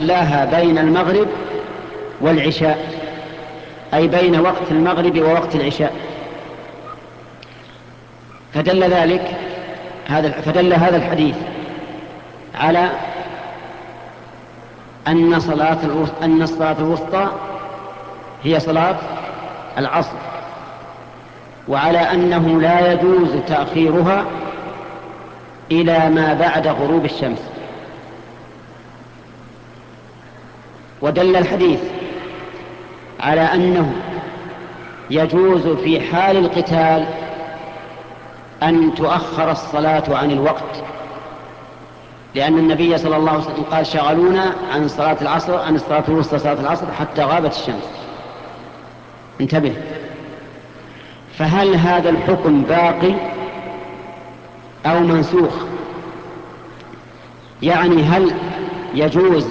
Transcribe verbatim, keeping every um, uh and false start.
صلاها بين المغرب والعشاء، أي بين وقت المغرب ووقت العشاء. فدل ذلك هذا فدل هذا الحديث على أن صلاة أن الصلاة الوسطى هي صلاة العصر، وعلى أنه لا يجوز تأخيرها إلى ما بعد غروب الشمس. ودل الحديث على أنه يجوز في حال القتال أن تؤخر الصلاة عن الوقت، لأن النبي صلى الله عليه وسلم قال: شغلونا عن صلاة العصر عن الصلاة الوسطى صلاة العصر حتى غابت الشمس. انتبه، فهل هذا الحكم باقي أو منسوخ؟ يعني هل يجوز